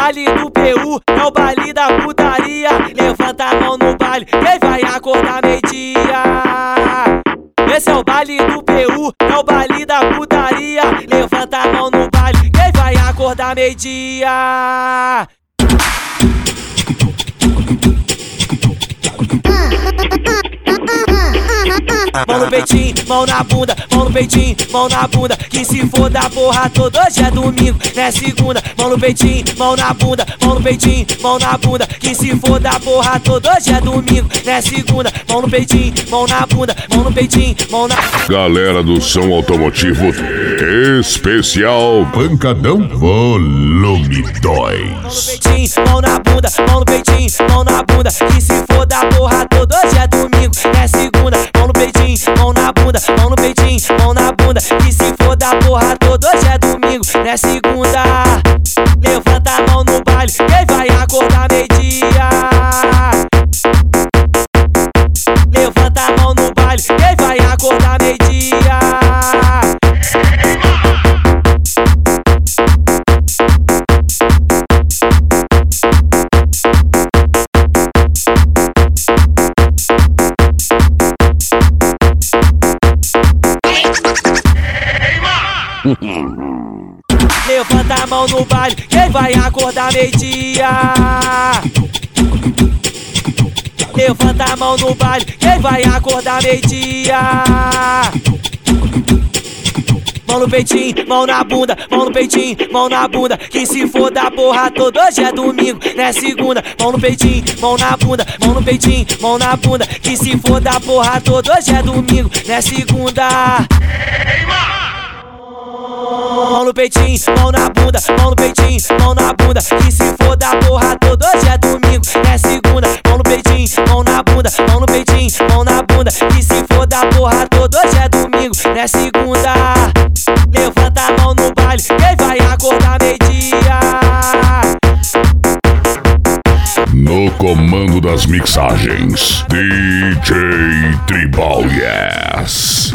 baile do PU, é o baile da putaria. Levanta a mão no baile, quem vai acordar meio-dia. Esse é o baile do PU, é o baile da putaria. Levanta a mão no baile, quem vai acordar meio-dia. Mão no peitinho, mão na bunda, mão no peitinho, mão na bunda. Que se for da porra toda, hoje é domingo, não é segunda. Mão no peitinho, mão na bunda, mão no peitinho, mão na bunda. Que se for da porra toda, hoje é domingo, não é segunda. Mão no peitinho, mão na bunda, mão no peitinho, mão na... Galera do som automotivo especial Pancadão Volume 2. Mão no peitinho, mão na bunda, mão no peitinho, mão na bunda. Que se for da porra toda, hoje é domingo, não é segunda. Mão no peitinho, mão na bunda, mão no peitinho, mão na bunda. Que se for da porra toda, hoje é domingo, não é segunda. Levanta a mão no baile, quem vai acordar meio-dia. Levanta a mão no baile, quem vai acordar meio-dia. Levanta a mão no baile, quem vai acordar meio-dia. Levanta a mão no baile, quem vai acordar meio-dia. Mão no peitinho, mão na bunda, mão no peitinho, mão na bunda. Que se for da porra toda, hoje é domingo, não é segunda. Mão no peitinho, mão na bunda, mão no peitinho, mão na bunda. Que se for da porra toda, hoje é domingo, não é segunda. Mão no peitinho, mão na bunda, mão no peitinho, mão na bunda. Que se for da porra toda, hoje é domingo, não é segunda. Mão no peitinho, mão na bunda, mão no peitinho, mão na bunda. Que se for da porra toda, hoje é domingo, não é segunda. Levanta a mão no baile, quem vai acordar meio-dia. No comando das mixagens, DJ Tribal Yes.